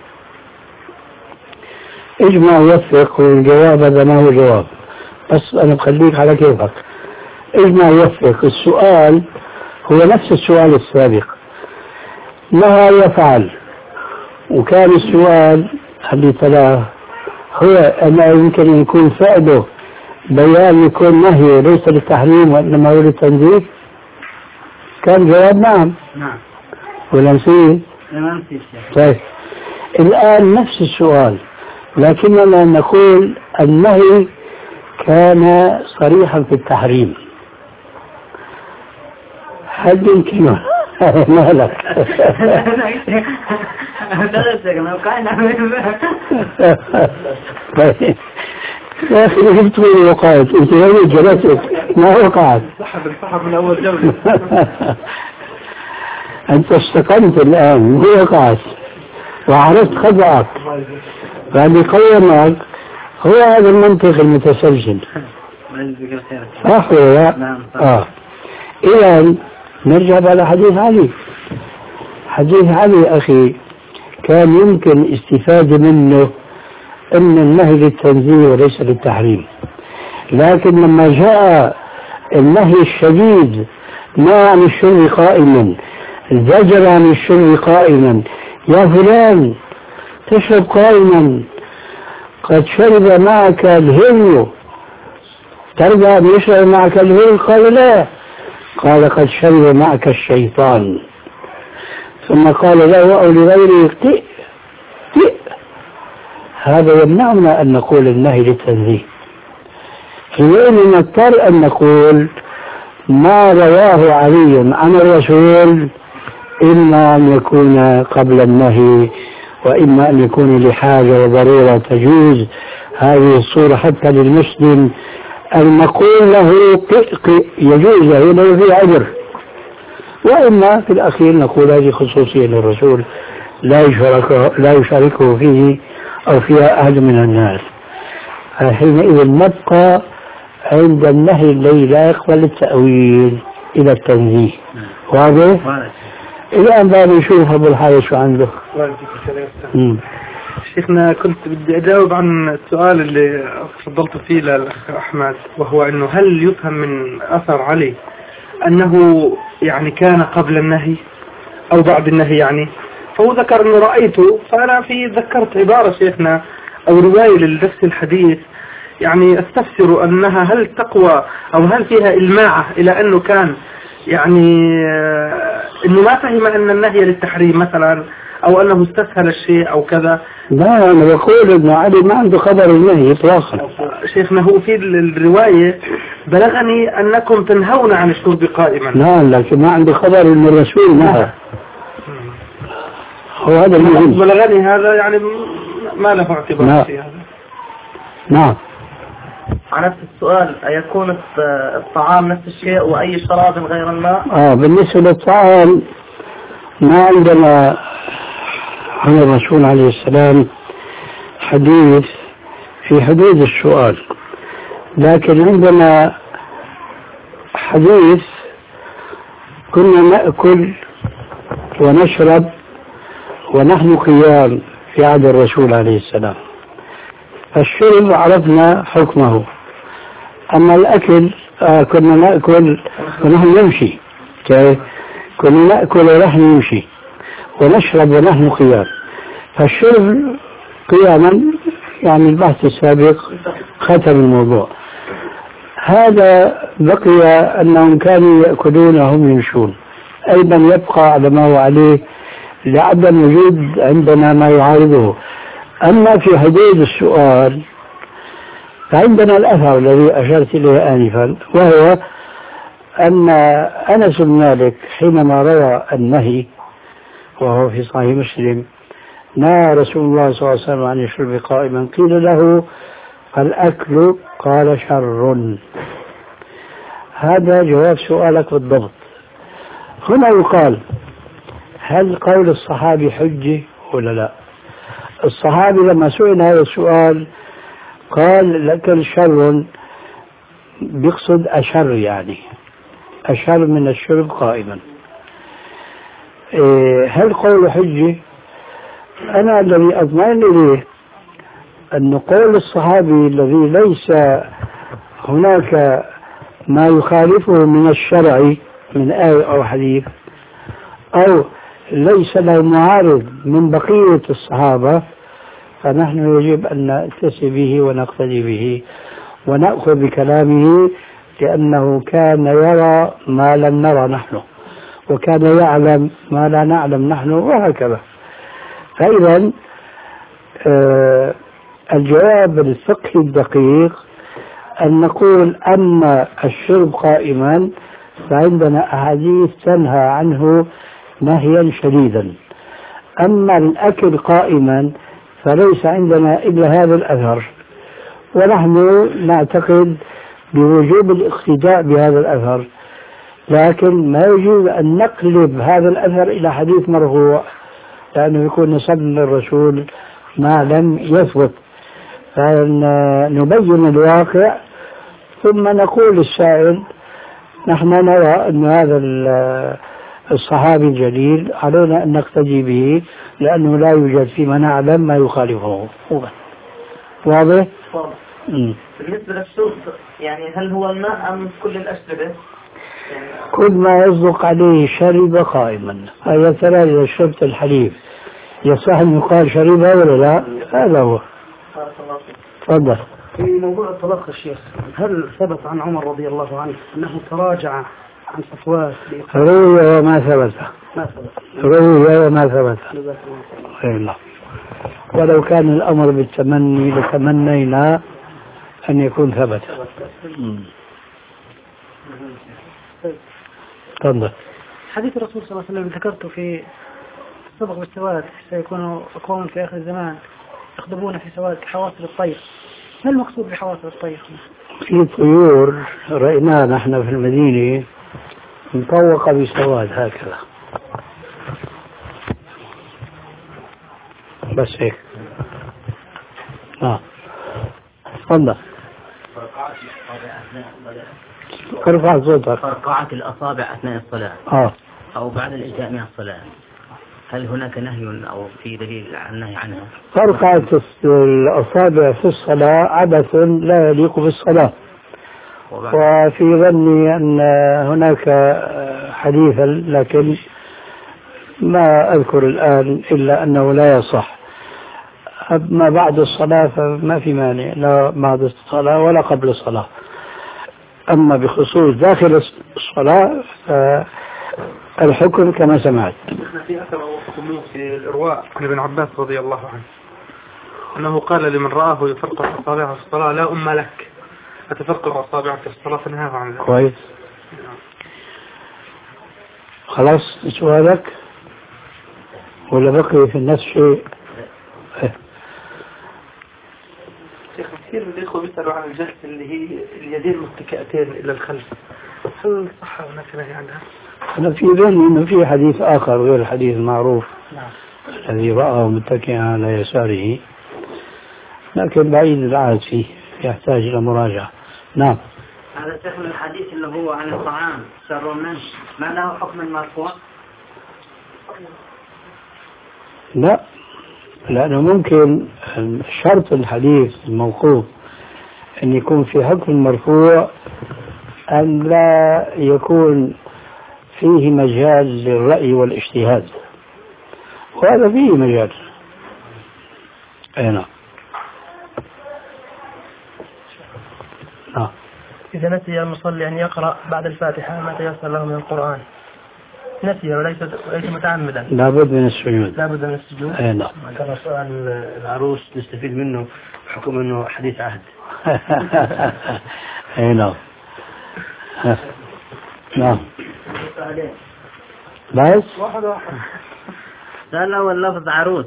اجمع ووفق، والجواب هذا ما هو جواب، بس أنا بخليك على كيفك. اجمع ووفق، السؤال هو نفس السؤال السابق، نهى يفعل، وكان السؤال اللي تلاه هو أنه يمكن أن يكون فعله بيان يكون نهي ليس للتحريم وإنما هو للتنزيه. كان جواب نعم. نعم. ولا نسيه؟ ما نسيه. طيب الآن نفس السؤال، لكننا نقول النهي كان صريحا في التحريم. هل يمكن مالك؟ يا أخي جبت لي وقعت، أنت وين جلست؟ ما وقعت؟ السحب من أول جولة. أنت استقمت الآن، ما وقعت وعرفت خطأك، فاللي قيمك هو هذا المنطق المتسلسل. صح ولا لا؟ إذا نرجع على حديث علي. حديث علي أخي كان يمكن استفادة منه أن النهي للتنزيه وليس للتحريم، لكن لما جاء النهي الشديد ما عن الشرب قائما، زجر عن الشرب قائما، يا فلان تشرب قائما قد شرب معك الهل، ترجع أن يشرب معك الهل؟ قال لا، قال قد شرب معك الشيطان. ثم قال له أو لغيره قئ. هذا يمنعنا أن نقول النهي للتنزيه، حينئذ نضطر أن نقول ما رواه علي عن الرسول إما أن يكون قبل النهي وإما أن يكون لحاجة وضرورة تجوز هذه الصورة حتى للمسلم أن نقول له قئ يجوز له لو في عذر، وإما في الأخير نقول هذه خصوصية للرسول لا يشاركه فيه أو فيها أحد من الناس. حينئذ نبقى عند النهي الذي لا يقبل التأويل إلى التنزيه. واضح؟ الآن بقى نشوف أبو الحارث شو عنده. شيخنا كنت بدي أجاوب عن السؤال اللي تفضلت فيه للأخ أحمد، وهو أنه هل يفهم من أثر علي أنه يعني كان قبل النهي أو بعد النهي يعني؟ فهو ذكر أنه رأيته، فأنا ذكرت عبارة شيخنا أو رواية لنفس الحديث يعني استفسر أنها هل تقوى أو هل فيها إلماعة إلى أنه كان يعني أنه ما فهم أن النهي للتحريم مثلا أو أنه استسهل الشيء أو كذا. لا أنا بقول أن علي ما عنده خبر النهي إطلاقا. شيخنا هو في الرواية بلغني أنكم تنهون عن الشرب قائما. لا لكن ما عنده خبر أن الرسول نهى. هو هذا المهم. بلغني هذا يعني ما له اعتبار في هذا. نعم. على نفس السؤال أيكون الطعام نفس الشيء وأي شراب غير الماء؟ بالنسبة للطعام ما عندنا عن الرسول عليه السلام حديث في حدود السؤال، لكن عندنا حديث كنا نأكل ونشرب ونحن قيام في عهد الرسول عليه السلام. الشرب عرفنا حكمه، أما الأكل كنا نأكل ونحن نمشي، كنا نأكل ونحن نمشي ونشرب ونحن قيام. فالشرب قياما يعني البحث السابق ختم الموضوع. هذا بقي أنهم كانوا يأكلون وهم يمشون، أيضا يبقى على ما هو عليه لعدم وجود عندنا ما يعارضه. أما في حدود السؤال فعندنا الأثر الذي أشرت إليه آنفا، وهو أن أنس بن مالك حينما روى النهي وهو في صحيح مسلم نهى رسول الله صلى الله عليه وسلم عن الشرب قائما، قيل له الأكل قال شر. هذا جواب سؤالك بالضبط. هنا يقال هل قول الصحابي حجة ولا لا؟ الصحابي لما سئل هذا السؤال قال الأكل شر، بيقصد أشر، يعني أشر من الشرب قائما. هل قول حجة؟ أنا الذي أطمئن إليه أن قول الصحابي الذي ليس هناك ما يخالفه من الشرع من آية أو حديث، أو ليس له معارض من بقية الصحابة، فنحن يجب أن نأتسي به ونقتدي به ونأخذ بكلامه، لأنه كان يرى ما لم نرى نحن، وكان يعلم ما لا نعلم نحن، وهكذا. فإذا الجواب الفقهي الدقيق أن نقول أما الشرب قائما فعندنا أحاديث تنهى عنه نهيا شديدا، أما الأكل قائما فليس عندنا إلا هذا الأثر، ونحن نعتقد بوجوب الاقتداء بهذا الأثر، لكن ما يجوز أن نقلب هذا الأثر إلى حديث مرفوع، لأنه يكون نسب للرسول ما لم يثبت. فنبين الواقع ثم نقول للسائل نحن نرى أن هذا الصحابي الجليل علينا أن نقتدي به، لأنه لا يوجد فيما نعلم ما يخالفه. واضح؟ بالنسبة للشرب يعني هل هو الماء أم كل الأشربة؟ كل ما يصدق عليه شرب قائما. هذا ترى إذا شربت الحليب يصح أن يقال شربها ولا لا؟ هذا هو. تفضل. في موضوع الطلاق يا شيخ، هل ثبت عن عمر رضي الله عنه أنه تراجع عن صفوات؟ روي وما ثبت. روي وما ثبت. الله. ولو كان الأمر بالتمني لتمنينا أن يكون ثبت. تفضل. حديث الرسول صلى الله عليه وسلم ذكرته في السبق بالسواد، سيكون أقوام في آخر الزمان يخضبون في سواد حواصل الطير. ما المقصود بحواصل الطير؟ في طيور رأيناها نحن في المدينة مطوقة بسواد هكذا، بس هيك. تفضل. ارفع صوتك. فرقعة الأصابع أثناء الصلاة أو بعد الإنتهاء من الصلاة، هل هناك نهي أو في دليل عن النهي عنها؟ فرقعة الأصابع في الصلاة عبث لا يليق بالصلاة، وفي ظني أن هناك حديثا لكن ما أذكر الآن إلا أنه لا يصح. أما بعد الصلاة فما في مانع، لا بعد الصلاة ولا قبل الصلاة. أما بخصوص داخل الصلاة فالحكم كما سمعت. في أثر في الإرواء عن ابن عباس رضي الله عنه أنه قال لمن رآه يفرقع أصابعه في الصلاة لا أم لك أتفرقع أصابعك في الصلاة فنهاه عن ذلك. كويس. خلاص سؤالك ولا بقي في النفس شيء؟ شيخ كثير من الإخوة بيسألوا عن الجلسة اللي هي اليدين متكئتين إلى الخلف، هل صح هناك نهي عنها؟ أنا في ذهني إنه في حديث آخر غير الحديث المعروف الذي رآه متكئا على يساره، لكن بعيد العهد فيه يحتاج إلى مراجعة. نعم. هذا شيخ من الحديث اللي هو عن الطعام شر منه، ما له حكم المرفوع؟ لا، لأنه ممكن شرط الحديث الموقوف أن يكون في حكم مرفوع أن لا يكون فيه مجال للرأي والاجتهاد، وهذا فيه مجال. نعم. إذا نسي المصلي أن يقرأ بعد الفاتحة ما تيسر له من القرآن، نسي وليس متعمدا، لابد من السجود. لابد من السجود. نعم. كما سؤال العروس نستفيد منه بحكم أنه حديث عهد. نعم. نعم. بس واحد. السؤال الأول لفظ عروس.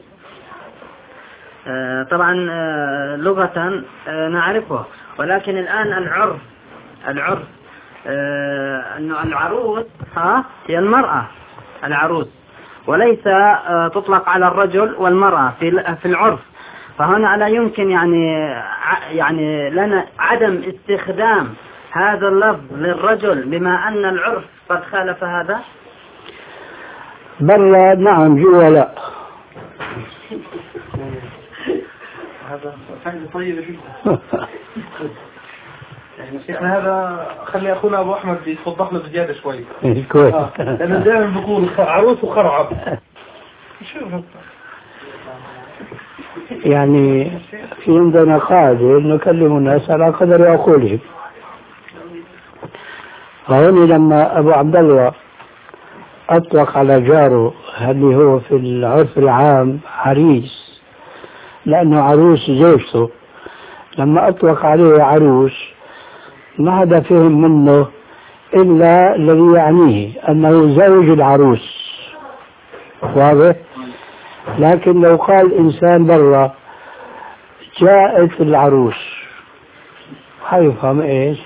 طبعا لغة نعرفه، ولكن الآن العرف أنه العروس هي المرأة العروس، وليس تطلق على الرجل والمرأة في العرف. فهنا لا يمكن يعني لنا عدم استخدام هذا اللفظ للرجل بما أن العرف قد خالف هذا. برا نعم، جوا لا. هذا طيب جدا. هذا خلي أخونا أبو أحمد يتوضح له بزيادة شوي. كويس. لأنه دائما بقول عروس وخرعب. يعني في عندنا قاعدة نكلم الناس على قدر عقولهم. فهنا لما أبو عبد الله أطلق على جاره اللي هو في العرف العام عريس، لأنه عروس زوجته، لما أطلق عليه عروس ما حدا فهم منه إلا الذي يعنيه أنه زوج العروس، واضح؟ لكن لو قال إنسان برا جاءت العروس حيفهم إيش؟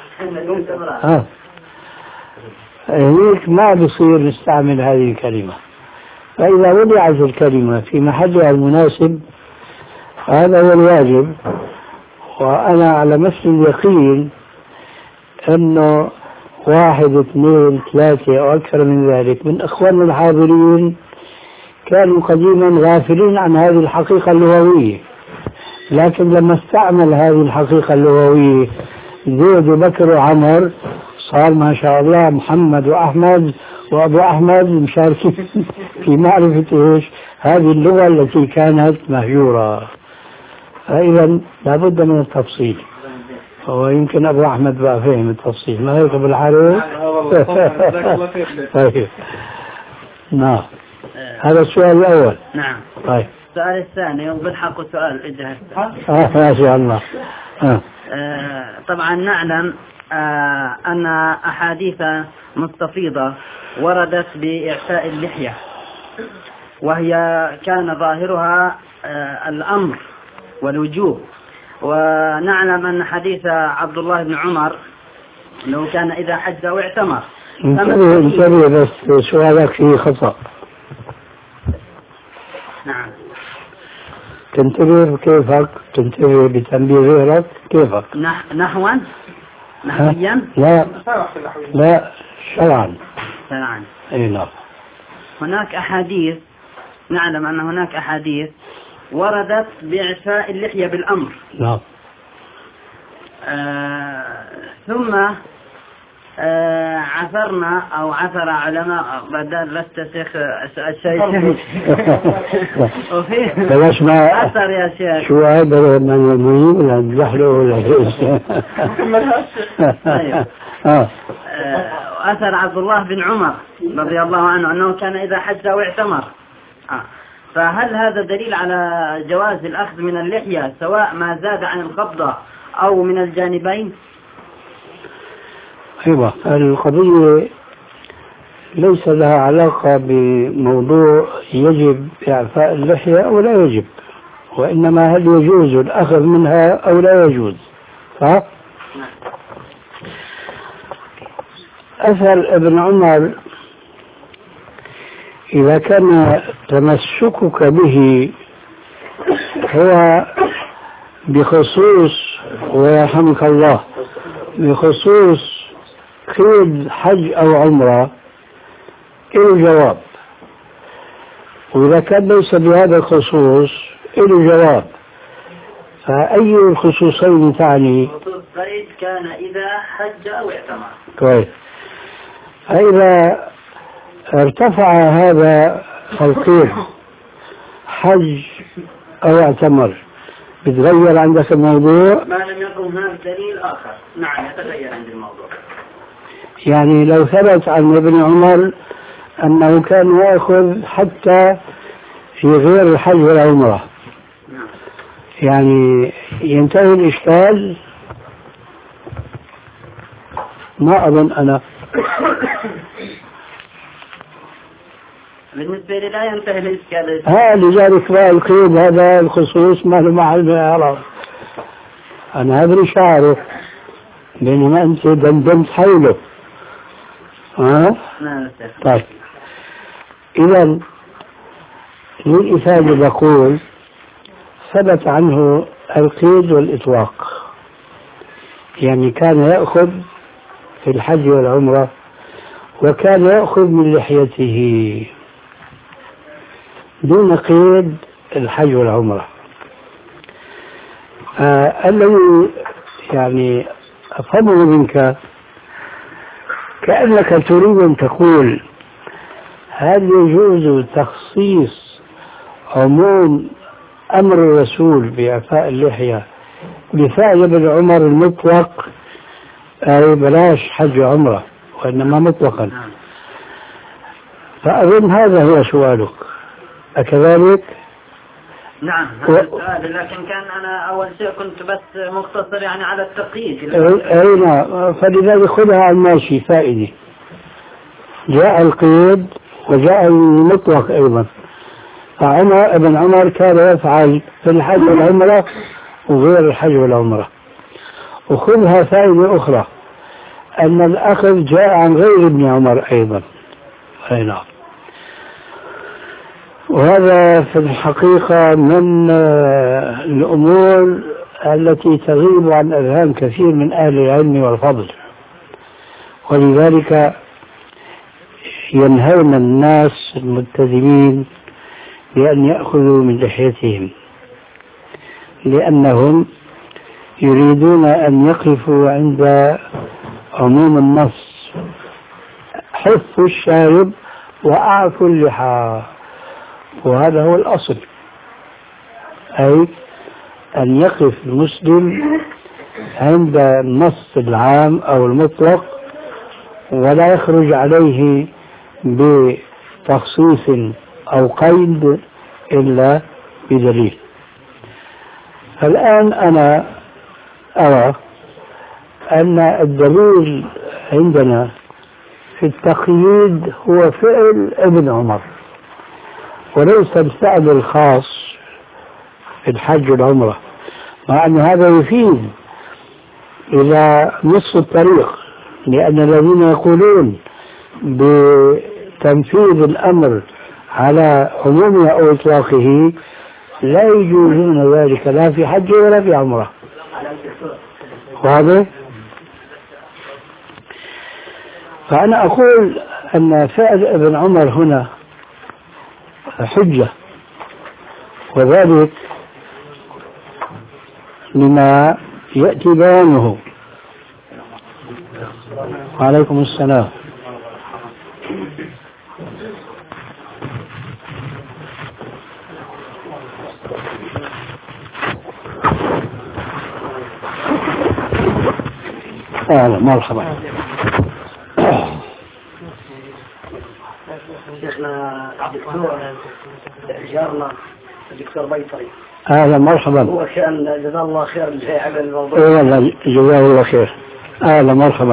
هيك ما بصير نستعمل هذه الكلمة. فإذا وضعت الكلمة في محلها المناسب هذا هو الواجب. وأنا على مثل اليقين أنه 1 2 3 أو أكثر من ذلك من إخواننا الحاضرين كانوا قديما غافلين عن هذه الحقيقة اللغوية، لكن لما استعمل هذه الحقيقة اللغوية زيد وبكر وعمر صار ما شاء الله محمد وأحمد وأبو أحمد مشاركين في معرفة إيش هذه اللغة التي كانت مهجورة. فإذا لابد من التفصيل، ويمكن أبو أحمد بقى فهم التفصيل، ما هيك بالحالة. طيب نعم، هذا السؤال الأول. نعم. طيب السؤال الثاني وبالحق سؤال إجهز. ما شاء الله. طبعا نعلم أن أحاديث مستفيضة وردت بإعفاء اللحية، وهي كان ظاهرها الأمر والوجوب. ونعلم أن حديث عبد الله بن عمر لو كان إذا حج أو اعتمر. انتبه بس سؤالك فيه خطأ. نعم. تنتبه كيفك؟ تنتبه بتنبيه غيرك كيفك؟ نحويا؟ لا شرعا. شرعا. اي نعم. هناك أحاديث، نعلم أن هناك أحاديث وردت بإعفاء اللحية بالأمر. نعم. ثم عثرنا أو عثر علماء بدل لست شيخ الشيخ بلاش ما عثر يا شيخ شو هذا من المهم ولا نزحله ولا أثر عبد الله بن عمر رضي الله عنه أنه كان إذا حج أو اعتمر. فهل هذا دليل على جواز الأخذ من اللحية سواء ما زاد عن القبضة أو من الجانبين؟ أيوة، القضية ليس لها علاقة بموضوع يجب إعفاء اللحية أو لا يجب، وإنما هل يجوز الأخذ منها أو لا يجوز. أثر ابن عمر إذا كان تمسكك به هو بخصوص، ويرحمك الله، بخصوص قيد حج أو عمرة إله جواب، وإذا كان ليس بهذا الخصوص إله جواب. فأي الخصوصين تعني؟ خصوص قيد كان إذا حج أو اعتمر. كويس. فإذا ارتفع هذا القيد حج أو اعتمر بتغير عندك الموضوع؟ ما لم يقم هناك دليل آخر نعم يتغير عند الموضوع. يعني لو ثبت عن ابن عمر أنه كان يأخذ حتى في غير الحج والعمرة يعني ينتهي الإشكال؟ ما أظن أنا. بالنسبة لي لا ينتهي الإشكال. لذلك بقى القيد هذا الخصوص ما له محل من الإعراب. أنا أدري شعره بينما أنت دمدمت حوله. طيب إذا للإفادة بقول ثبت عنه القيد والإطلاق، يعني كان يأخذ في الحج والعمرة وكان يأخذ من لحيته دون قيد الحج والعمرة. الذي يعني أفهمه منك كأنك تريد أن تقول هل يجوز تخصيص عموم أمر الرسول بإعفاء اللحية بفعل ابن عمر المطلق، أي بلاش حج وعمرة وإنما مطلقا. فأظن هذا هو سؤالك، أكذلك؟ نعم هذا السؤال، لكن كان أنا أول شيء كنت بس مختصر يعني على التقييد. أي نعم، فلذلك خذها على الماشي فائدة. جاء القيد وجاء المطلق أيضا. ابن عمر كان يفعل في الحج والعمرة وغير الحج والعمرة. وخذها فائدة أخرى أن الأخذ جاء عن غير ابن عمر أيضا. أي نعم. وهذا في الحقيقة من الأمور التي تغيب عن أذهان كثير من أهل العلم والفضل، ولذلك ينهون الناس الملتزمين بأن يأخذوا من لحيتهم، لأنهم يريدون أن يقفوا عند عموم النص: حفوا الشارب وأعفوا اللحى. وهذا هو الأصل، أي أن يقف المسلم عند النص العام أو المطلق ولا يخرج عليه بتخصيص أو قيد إلا بدليل. الآن أنا أرى أن الدليل عندنا في التقييد هو فعل ابن عمر وليس الفعل الخاص في الحج والعمرة، مع أن هذا يفيد إلى نصف الطريق، لأن الذين يقولون بتنفيذ الأمر على عمومه أو إطلاقه لا يجوزون ذلك لا في حج ولا في عمرة. واضح؟ فأنا أقول أن فعل ابن عمر هنا حجة، وذلك لما يأتي بيانه. وعليكم السلام. أهلا مرحبا. شيخنا الدكتور جارنا الدكتور بيطري. أهلا مرحبا. هو كان جزاه الله خير على الموضوع. والله جزاه الله خير. أهلا مرحبا.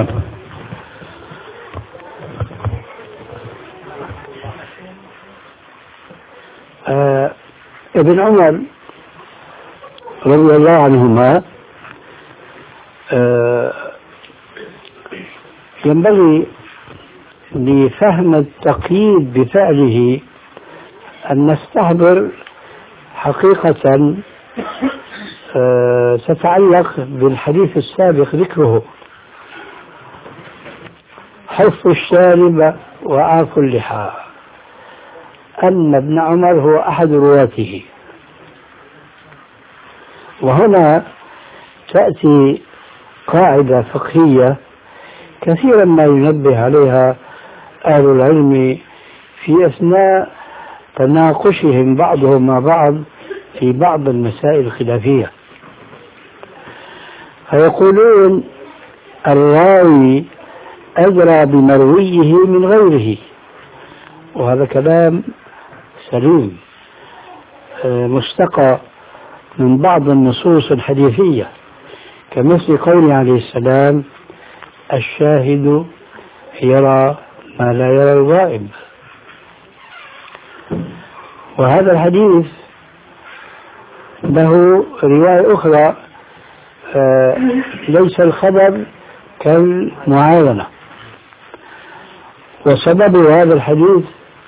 ابن عمر رضي الله عنهما ينبغي لفهم التقييد بفعله أن نستحضر حقيقة تتعلق بالحديث السابق ذكره: حف الشارب وأعفوا اللحى، أن ابن عمر هو أحد رواته. وهنا تأتي قاعدة فقهية كثيرا ما ينبه عليها أهل العلم في أثناء تناقشهم بعضهم مع بعض في بعض المسائل الخلافية. فيقولون الراوي أدرى بمرويه من غيره، وهذا كلام سليم مستقى من بعض النصوص الحديثية، كمثل قوله عليه السلام: الشاهد يرى ما لا يرى الغائب. وهذا الحديث له رواية أخرى، ليس الخبر كالمعاينة. وسبب هذا الحديث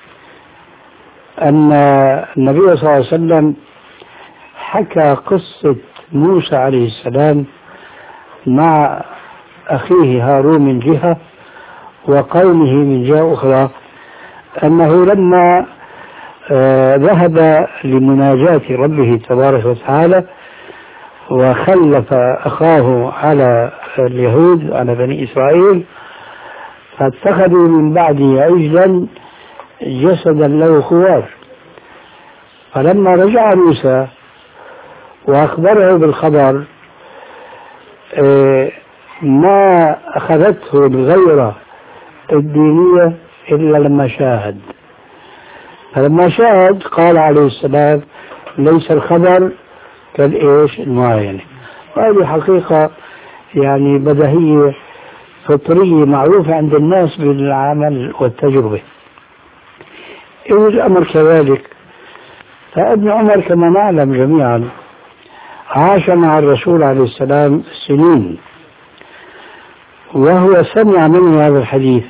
أن النبي صلى الله عليه وسلم حكى قصة موسى عليه السلام مع أخيه هارون من جهة وقومه من جهة أخرى، أنه لما ذهب لمناجاة ربه تبارك وتعالى وخلف أخاه على اليهود على بني إسرائيل، فاتخذوا من بعده عجلا جسدا له خوار. فلما رجع موسى وأخبره بالخبر ما أخذته الغيرة الدينية إلا لما شاهد. فلما شاهد قال عليه السلام: ليس الخبر كالإيش المعاينة. وهذه حقيقة يعني بديهية فطرية معروفة عند الناس بالعمل والتجربة. إذا الأمر كذلك، فابن عمر كما نعلم جميعا عاش مع الرسول عليه السلام سنين، وهو سمع منه هذا الحديث.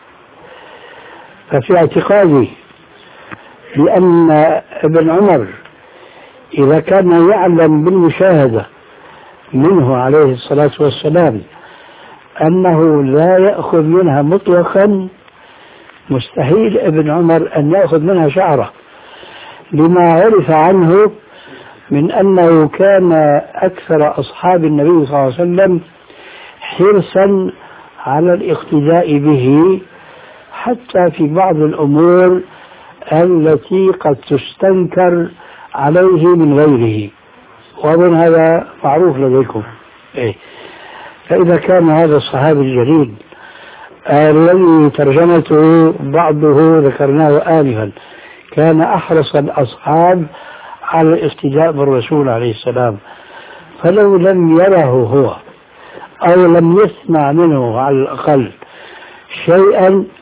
ففي اعتقادي بأن ابن عمر إذا كان يعلم بالمشاهدة منه عليه الصلاة والسلام أنه لا يأخذ منها مطلقا، مستحيل ابن عمر أن يأخذ منها شعرة، لما عرف عنه من أنه كان أكثر أصحاب النبي صلى الله عليه وسلم حرصا على الاقتداء به، حتى في بعض الأمور التي قد تستنكر عليه من غيره، وأظن هذا معروف لديكم. فإذا كان هذا الصحابي الجليل الذي ترجمته بعضه ذكرناه آنفا كان أحرص الأصحاب على الاقتداء بالرسول عليه السلام، فلو لم يره هو أو لم يسمع منه على الأقل شيئا